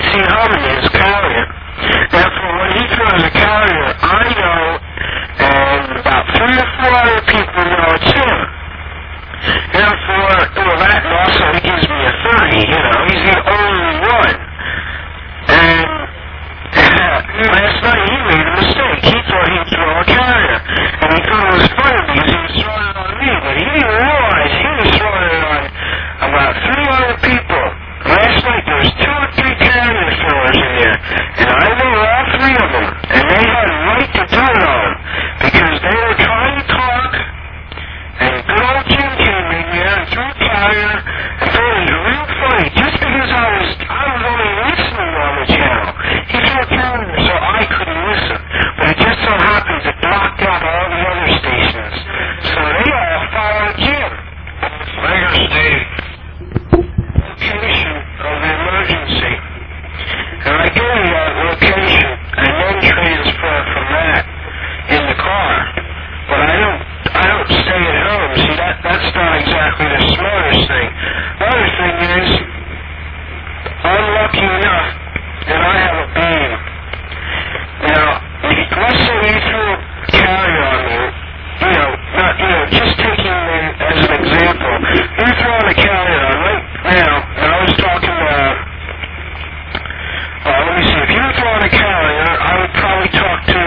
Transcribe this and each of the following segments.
AC Harmony is carrier. Therefore, when he throws a carrier, I know, and about 3 or 4 other people know it's him. Therefore, that also he gives me a 30, he's the only one. And last night he made a mistake. He thought he'd throw a carrier, and he thought it was funny because he was throwing it on me, but he didn't realize he was throwing it on about 3 other people. Last night there was 2 or 3 carrier throwers in there, and I know all 3 of them, and they had a right to do it on, because they were trying to talk, and good old Jim came in there and threw a carrier, and thought it was real funny, just because I was only listening on the channel. He threw a carrier so I couldn't listen, but it just so happens it blocked out all the other stations, so they all followed Jim. Later, Steve. Location of the emergency, and I give you that location and then transfer from that in the car, but I don't stay at home. See, that's not exactly the smartest thing. The other thing is, I'm lucky enough that I have a beam. Now, let's say you threw a carrier on me, just taking it as an example, you're throwing a carrier on right now, and I was talking let me see, if you were throwing a carrier, I would probably talk to,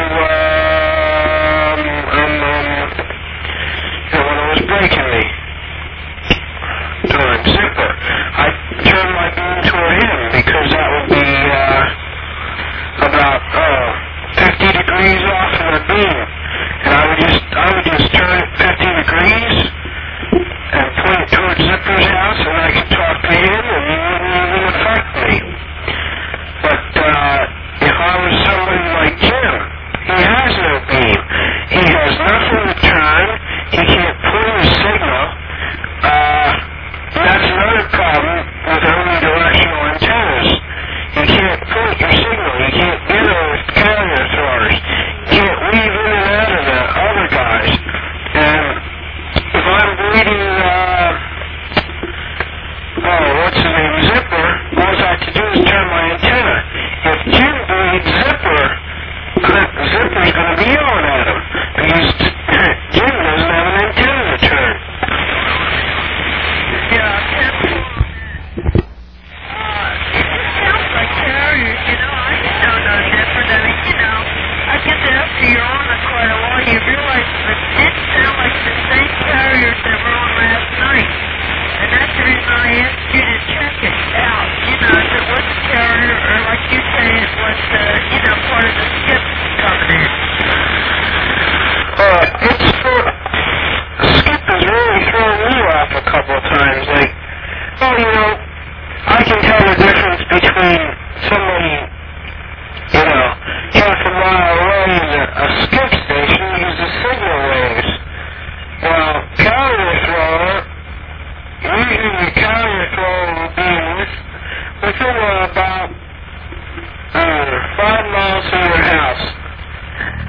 when it was breaking me, during Zipper, I'd turn my beam toward him, because that would be, about, 50 degrees off of the beam, and I would just turn it 50 degrees, and point it towards Zipper's house, and I could talk to him, and he wouldn't even affect me. But, if I was somebody like Jim, he has no